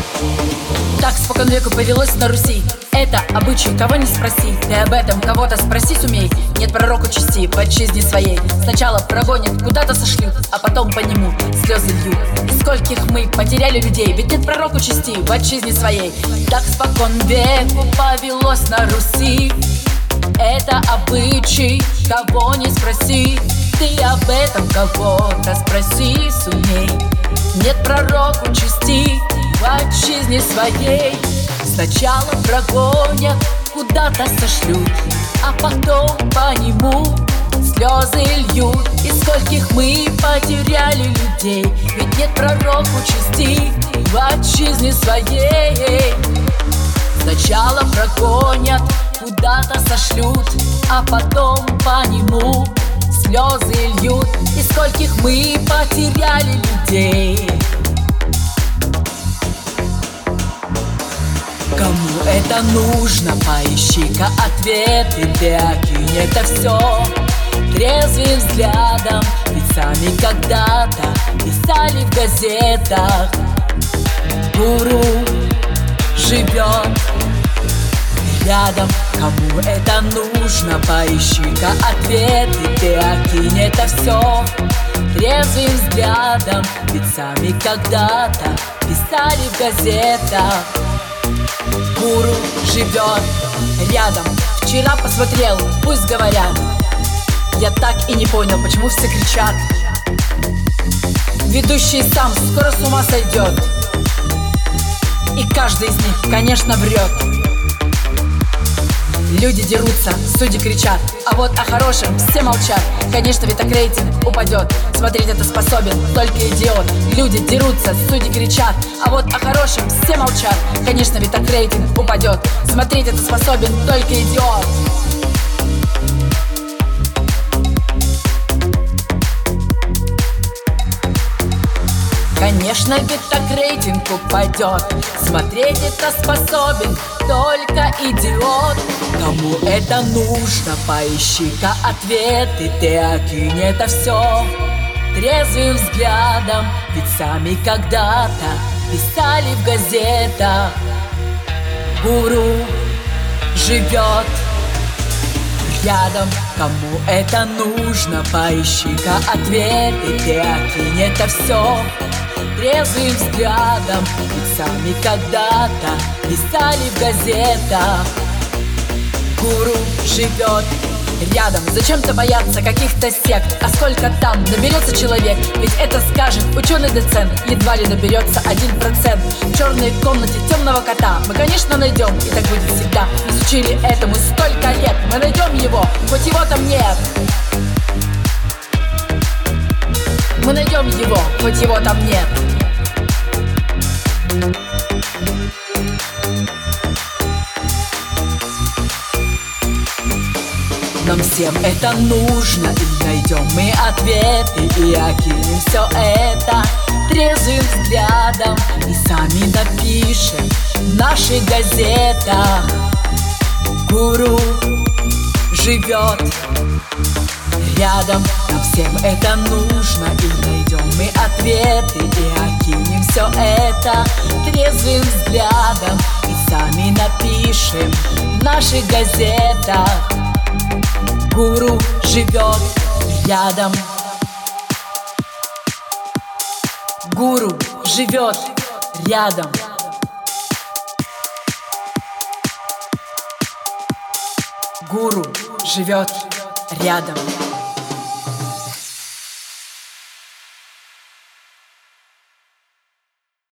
Так спокон веку повелось на Руси. Это обычай, кого не спроси. Ты об этом кого-то спроси сумей. Нет пророку чести в отчизне своей. Сначала прогонят, куда-то сошлют, а потом по нему слезы льют. И скольких мы потеряли людей, ведь нет пророку чести в отчизне своей. Так спокон веку повелось на Руси. Это обычай, кого не спроси. Ты об этом кого-то спроси сумей. Нет пророку чести в отчизне своей. Сначала прогонят, куда-то сошлют, а потом по нему слезы льют. И скольких мы потеряли людей, ведь нет пророку чести в отчизне своей. Сначала прогонят, куда-то сошлют, а потом по нему слезы льют. И скольких мы потеряли людей. Кому это нужно, поищи-ка ответы. Ты окинь это все трезвым взглядом, ведь сами когда-то писали в газетах: гуру живет рядом. Кому это нужно, поищи-ка ответы. Ты окинь это все трезвым взглядом, ведь сами когда-то писали в газетах: гуру живет рядом. Вчера посмотрел, пусть говорят. Я так и не понял, почему все кричат. Ведущий сам скоро с ума сойдет, и каждый из них, конечно, врет. Люди дерутся, судьи кричат, а вот о хорошем все молчат. Конечно, ведь так рейтинг упадет. Смотреть это способен только идиот. Люди дерутся, судьи кричат, а вот о хорошем все молчат. Конечно, ведь так рейтинг упадет. Смотреть это способен только идиот. Конечно, ведь так рейтинг упадет. Смотреть это способен только идиот. Кому это нужно, поищи-ка ответы. Ты окинь это все трезвым взглядом, ведь сами когда-то писали в газетах: гуру живет рядом. Кому это нужно, поищи-ка ответы. Ты окинь это все трезвым взглядом, ведь сами когда-то писали в газетах: гуру живет рядом. Зачем-то бояться каких-то сект, а сколько там наберется человек? Ведь это скажет ученый-доцент, едва ли наберется 1%. В черной комнате темного кота мы, конечно, найдем, и так будет всегда. Нас учили этому столько лет, мы найдем его, хоть его там нет. Мы найдем его, хоть его там нет. Нам всем это нужно, и найдем мы ответы, и окинем все это трезвым взглядом, и сами напишем в наших газетах: гуру живет рядом. Нам всем это нужно, и найдем мы ответы, и окинем все это трезвым взглядом, и сами напишем в наших газетах: гуру живет рядом. Гуру живет рядом. Гуру живет рядом.